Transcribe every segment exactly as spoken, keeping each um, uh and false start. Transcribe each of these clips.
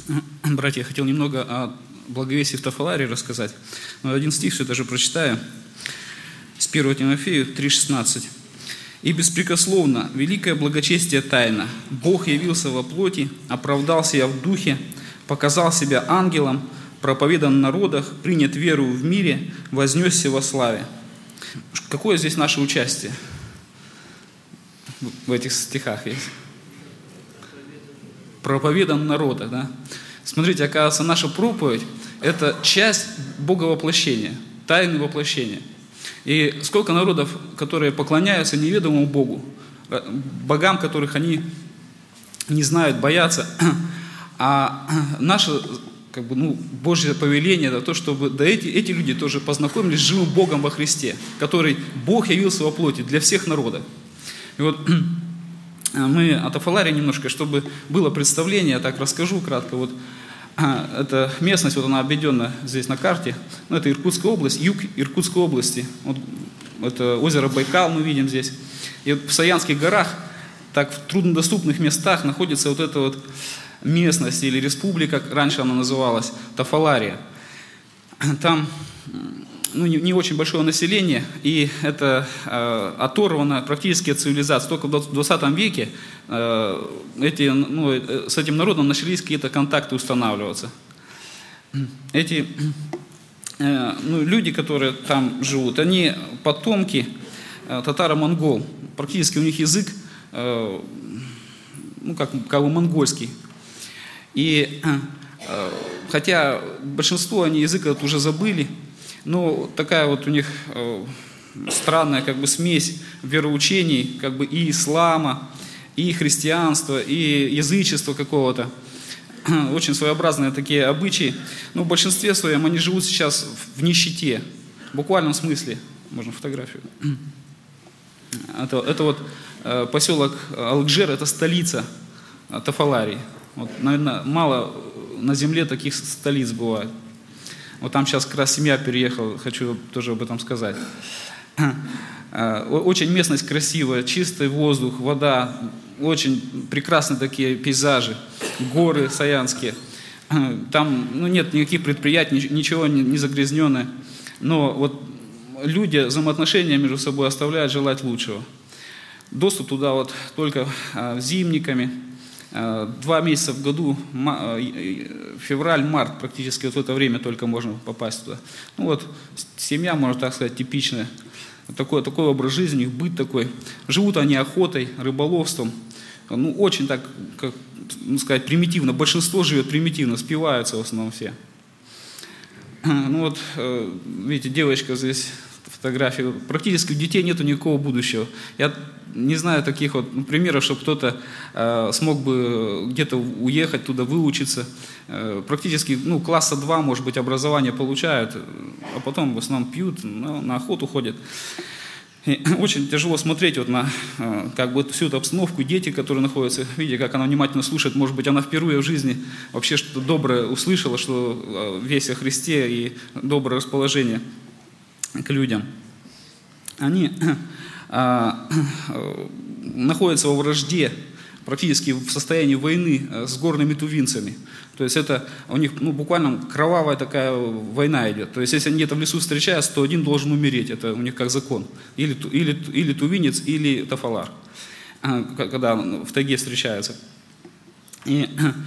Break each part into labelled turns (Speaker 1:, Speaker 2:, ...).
Speaker 1: Братья, я хотел немного о благовестии в Тафаларе рассказать. Но один стих все даже прочитаю. С первого Тимофею три шестнадцать. «И беспрекословно великое благочестие тайна. Бог явился во плоти, оправдал себя в духе, показал себя ангелом, проповедан в народах, принят веру в мире, вознесся во славе». Какое здесь наше участие? В этих стихах есть. Проповедан в народах, да? Смотрите, оказывается, наша проповедь – это часть Боговоплощения, тайны воплощения. И сколько народов, которые поклоняются неведомому Богу, богам, которых они не знают, боятся. А наше как бы, ну, Божье повеление – это то, чтобы да, эти, эти люди тоже познакомились с живым Богом во Христе, который Бог явился во плоти для всех народов. И вот мы о Тафаларе немножко, чтобы было представление, я так расскажу кратко. Вот эта местность, вот она обведена здесь на карте, ну, это Иркутская область, юг Иркутской области. Вот, это озеро Байкал мы видим здесь. И вот в Саянских горах, так в труднодоступных местах находится вот эта вот местность или республика, как раньше она называлась, Тафалария. Там ну, не, не очень большое население, и это э, оторвано практически от цивилизации. Только в двадцатом веке э, эти, ну, э, с этим народом начались какие-то контакты устанавливаться. Эти э, ну, люди, которые там живут, они потомки э, татаро-монгол. Практически у них язык э, ну, как, как бы монгольский. И э, хотя большинство они язык этот уже забыли, но такая вот у них э, странная как бы смесь вероучений, как бы и ислама, и христианства, и язычества какого-то. Очень своеобразные такие обычаи. Но в большинстве своем они живут сейчас в нищете, в буквальном смысле. Можно фотографию. Это, это вот э, поселок Алыкжер, это столица э, Тафаларии. Вот, наверное, мало на земле таких столиц бывает. Вот там сейчас как раз семья переехала, хочу тоже об этом сказать. Очень местность красивая, чистый воздух, вода, очень прекрасные такие пейзажи, горы саянские. Там ну, нет никаких предприятий, ничего не загрязненное. Но вот люди взаимоотношения между собой оставляют желать лучшего. Доступ туда вот только зимниками. Два месяца в году, февраль-март, практически вот в это время только можно попасть туда. Ну вот, семья, можно так сказать, типичная. Такой, такой образ жизни, их быт такой. Живут они охотой, рыболовством. Ну, очень так, как ну, сказать, примитивно. Большинство живет примитивно, спиваются в основном все. Ну вот, видите, девочка здесь, фотографии. Практически у детей нету никакого будущего. Я не знаю таких вот ну, примеров, чтобы кто-то э, смог бы где-то уехать туда, выучиться. Э, практически ну, класса два, может быть, образование получают, а потом в основном пьют, ну, на охоту ходят. И очень тяжело смотреть вот на э, как бы всю эту обстановку, дети, которые находятся, видите, как она внимательно слушает, может быть, она впервые в жизни вообще что-то доброе услышала, что э, весть о Христе и доброе расположение к людям. Они а, а, находятся во вражде, практически в состоянии войны с горными тувинцами. То есть это у них ну, буквально кровавая такая война идет. То есть если они где-то в лесу встречаются, то один должен умереть. Это у них как закон. Или, или, или тувинец, или тафалар, когда в тайге встречаются. И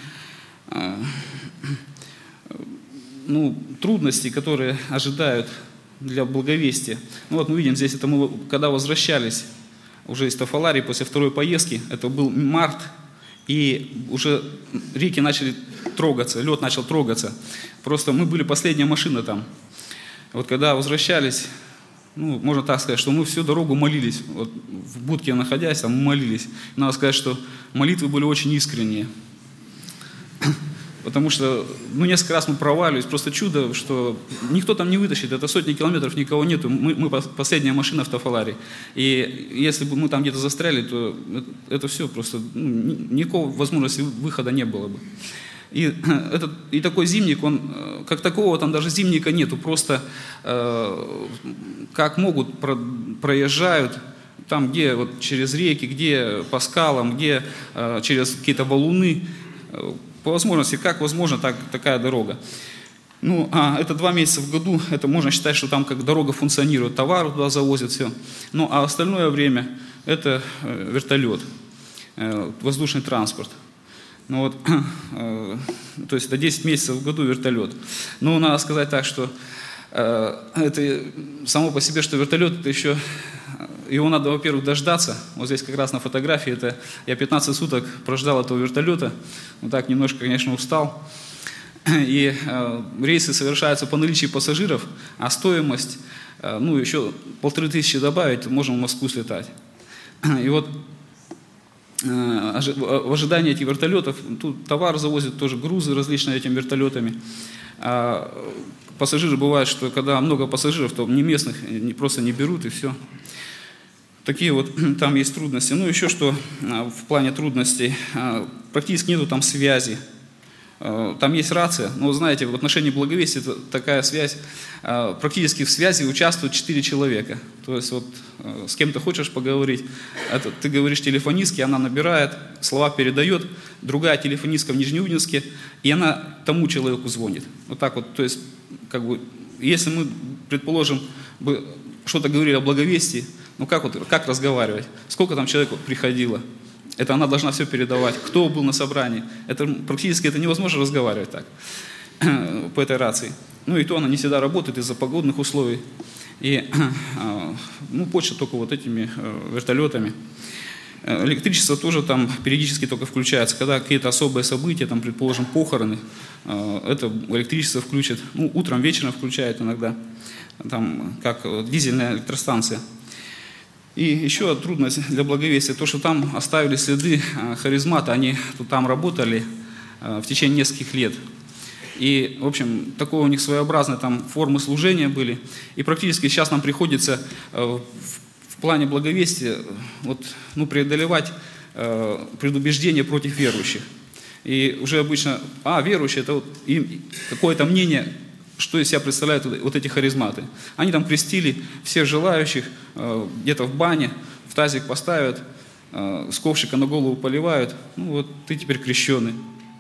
Speaker 1: ну, трудности, которые ожидают для благовестия. Ну вот мы видим здесь, это мы когда возвращались уже из Тафаларии после второй поездки, это был март, и уже реки начали трогаться, лед начал трогаться. Просто мы были последняя машина там. Вот когда возвращались, ну, можно так сказать, что мы всю дорогу молились. Вот в будке находясь, там мы молились. Надо сказать, что молитвы были очень искренние. Потому что ну, несколько раз мы проваливались, просто чудо, что никто там не вытащит, это сотни километров, никого нету, мы, мы последняя машина в Тафаларе. И если бы мы там где-то застряли, то это все просто, ну, никакой возможности выхода не было бы. И, этот, и такой зимник, он, как такого там даже зимника нету, просто э, как могут про, проезжают, там где вот через реки, где по скалам, где э, через какие-то валуны, по возможности, как возможно, так, такая дорога. Ну, а это два месяца в году, это можно считать, что там как дорога функционирует, товар туда завозят, все. Ну, а остальное время это вертолет, воздушный транспорт. Ну вот, то есть это десять месяцев в году вертолет. Ну, надо сказать так, что это само по себе, что вертолет, это еще, его надо, во-первых, дождаться. Вот здесь как раз на фотографии, это я пятнадцать суток прождал этого вертолета, вот так немножко, конечно, устал. И э, рейсы совершаются по наличию пассажиров, а стоимость, э, ну, еще полторы тысячи добавить, можем в Москву слетать. И вот э, ожи, в ожидании этих вертолетов, тут товар завозят, тоже грузы различные этими вертолетами. А пассажиры бывают, что когда много пассажиров, то не местных не, просто не берут и все. Такие вот там есть трудности. Ну, еще что э, в плане трудностей, э, практически нету там связи. Там есть рация, но, знаете, в отношении благовестия такая связь, практически в связи участвуют четыре человека. То есть вот с кем ты хочешь поговорить, это, ты говоришь телефонистке, она набирает, слова передает, другая телефонистка в Нижнеудинске, и она тому человеку звонит. Вот так вот, то есть, как бы, если мы, предположим, бы что-то говорили о благовестии, ну как вот, как разговаривать, сколько там человек приходило, это она должна все передавать, кто был на собрании. Это практически это невозможно разговаривать так, по этой рации. Ну и то она не всегда работает из-за погодных условий. И ну, почта только вот этими вертолетами. Электричество тоже там периодически только включается. Когда какие-то особые события, там, предположим, похороны, это электричество включит. Ну, утром, вечером включают иногда. Там, как дизельная электростанция. И еще трудность для благовестия, то, что там оставили следы харизмата, они тут там работали в течение нескольких лет. И, в общем, такое у них своеобразные там формы служения были. И практически сейчас нам приходится в, в плане благовестия вот, ну, преодолевать предубеждение против верующих. И уже обычно, а, верующие, это вот им какое-то мнение, что из себя представляют вот эти харизматы. Они там крестили всех желающих, где-то в бане, в тазик поставят, с ковшика на голову поливают, ну вот ты теперь крещеный.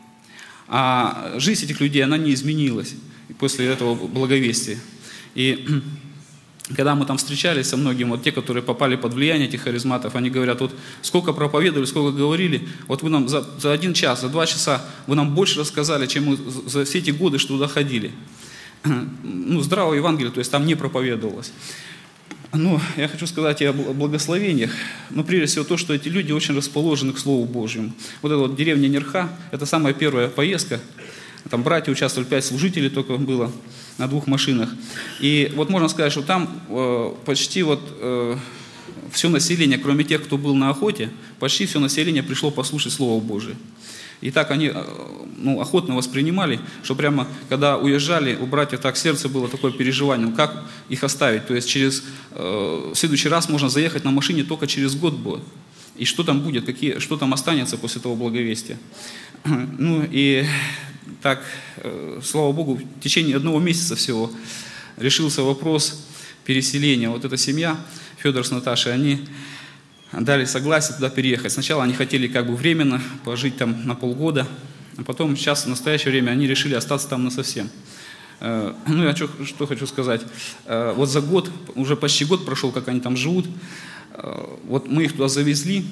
Speaker 1: А жизнь этих людей, она не изменилась после этого благовестия. И когда мы там встречались со многими, вот те, которые попали под влияние этих харизматов, они говорят, вот сколько проповедовали, сколько говорили, вот вы нам за, за один час, за два часа, вы нам больше рассказали, чем мы за все эти годы, что туда ходили. Ну, здравого Евангелия, то есть там не проповедовалось. Но я хочу сказать и о благословениях. Но прежде всего то, что эти люди очень расположены к Слову Божьему. Вот эта вот деревня Нерха, это самая первая поездка. Там братья участвовали, пять служителей только было на двух машинах. И вот можно сказать, что там э, почти вот э, все население, кроме тех, кто был на охоте, почти все население пришло послушать Слово Божие. И так они ну, охотно воспринимали, что прямо когда уезжали, у братьев так сердце было такое переживание, ну, как их оставить. То есть через, э, в следующий раз можно заехать на машине только через год будет. И что там будет, какие, что там останется после того благовестия. Ну и так, э, слава Богу, в течение одного месяца всего решился вопрос переселения. Вот эта семья, Федор с Наташей, они дали согласие туда переехать. Сначала они хотели как бы временно пожить там на полгода, а потом сейчас в настоящее время они решили остаться там насовсем. Ну, я что, что хочу сказать. Вот за год, уже почти год прошел, как они там живут. Вот мы их туда завезли.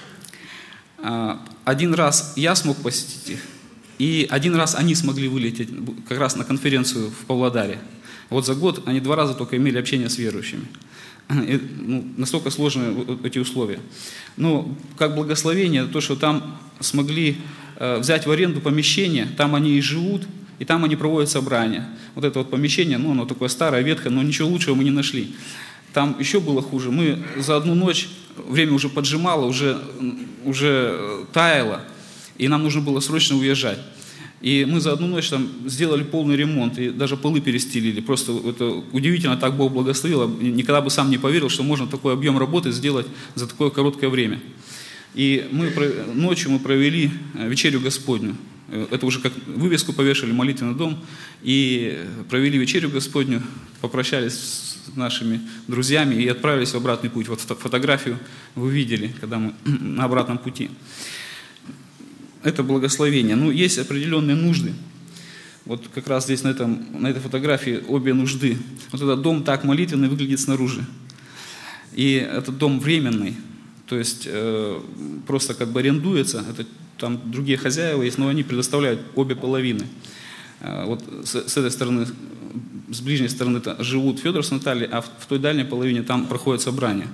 Speaker 1: Один раз я смог посетить их, и один раз они смогли вылететь как раз на конференцию в Павлодаре. Вот за год они два раза только имели общение с верующими. И, ну, настолько сложны эти условия. Но как благословение, то, что там смогли э, взять в аренду помещение, там они и живут, и там они проводят собрания. Вот это вот помещение, ну, оно такое старое, ветхое, но ничего лучшего мы не нашли. Там еще было хуже. Мы за одну ночь, время уже поджимало, уже, уже таяло, и нам нужно было срочно уезжать. И мы за одну ночь там сделали полный ремонт, и даже полы перестелили. Просто это удивительно, так Бог благословил. Никогда бы сам не поверил, что можно такой объем работы сделать за такое короткое время. И мы ночью мы провели вечерю Господню. Это уже как вывеску повешали, молитвенный дом. И провели вечерю Господню, попрощались с нашими друзьями и отправились в обратный путь. Вот фотографию вы видели, когда мы на обратном пути. это благословение. Ну, есть определенные нужды. Вот как раз здесь на, этом, на этой фотографии обе нужды. Вот этот дом так молитвенный выглядит снаружи. И этот дом временный, то есть э, просто как бы арендуется. Это, там другие хозяева есть, но они предоставляют обе половины. Э, вот с, с этой стороны, с ближней стороны живут Федор с Натальей, а в, в той дальней половине там проходят собрания.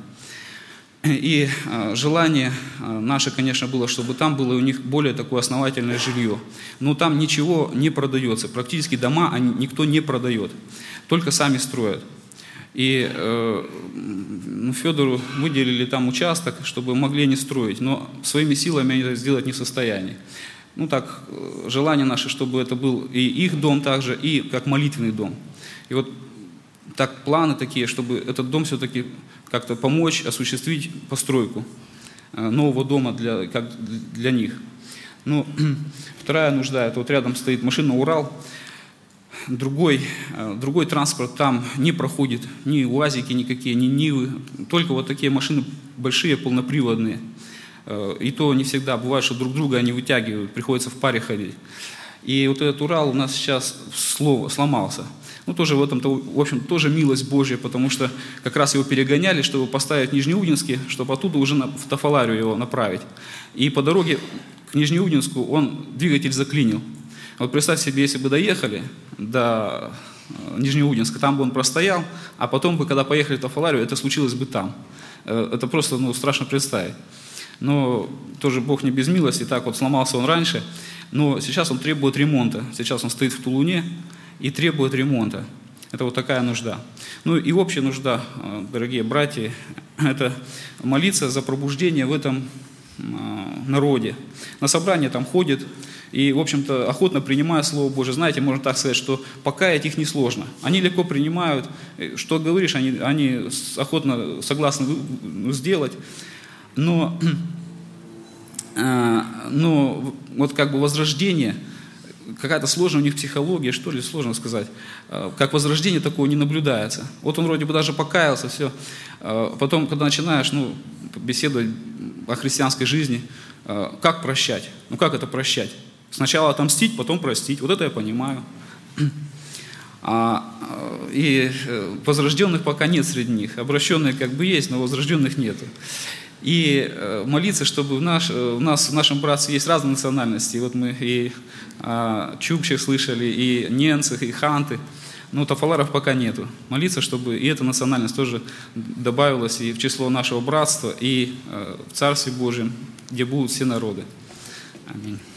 Speaker 1: И э, желание э, наше, конечно, было, чтобы там было у них более такое основательное жилье. Но там ничего не продается. Практически дома они, никто не продает. Только сами строят. И э, ну, Федору выделили там участок, чтобы могли они строить. Но своими силами они это сделать не в состоянии. Ну так, желание наше, чтобы это был и их дом также, и как молитвенный дом. И вот так планы такие, чтобы этот дом все-таки как-то помочь осуществить постройку нового дома для, как для них. Ну, вторая нужда, это вот рядом стоит машина «Урал». Другой, другой транспорт там не проходит, ни УАЗики никакие, ни Нивы, только вот такие машины большие, полноприводные. И то не всегда, бывает, что друг друга они вытягивают, приходится в паре ходить. И вот этот Урал у нас сейчас сломался. Ну, тоже в этом-то, в общем, тоже милость Божья, потому что как раз его перегоняли, чтобы поставить в Нижнеудинске, чтобы оттуда уже в Тафаларию его направить. И по дороге к Нижнеудинску он двигатель заклинил. Вот представь себе, если бы доехали до Нижнеудинска, там бы он простоял, а потом бы, когда поехали в Тафаларию, это случилось бы там. Это просто, ну, страшно представить. Но тоже Бог не без милости, так вот сломался он раньше, но сейчас он требует ремонта. Сейчас он стоит в Тулуне и требует ремонта. Это вот такая нужда. Ну и общая нужда, дорогие братья, это молиться за пробуждение в этом народе. На собрание там ходит и, в общем-то, охотно принимают Слово Божие. Знаете, можно так сказать, что покаять их несложно. Они легко принимают, что говоришь, они, они охотно согласны сделать. Но, но вот как бы возрождение, какая-то сложная у них психология, что ли, сложно сказать. Как возрождение такого не наблюдается. Вот он вроде бы даже покаялся, все. Потом, когда начинаешь, ну, беседовать о христианской жизни, как прощать? Ну, как это прощать? Сначала отомстить, потом простить. Вот это я понимаю. А, и возрожденных пока нет среди них. Обращенные как бы есть, но возрожденных нету. И молиться, чтобы в, наш, в нас, в нашем братстве есть разные национальности. Вот мы и а, чукчев слышали, и немцев, и ханты. Но тафаларов пока нету. Молиться, чтобы и эта национальность тоже добавилась и в число нашего братства, и э, в Царстве Божьем, где будут все народы. Аминь.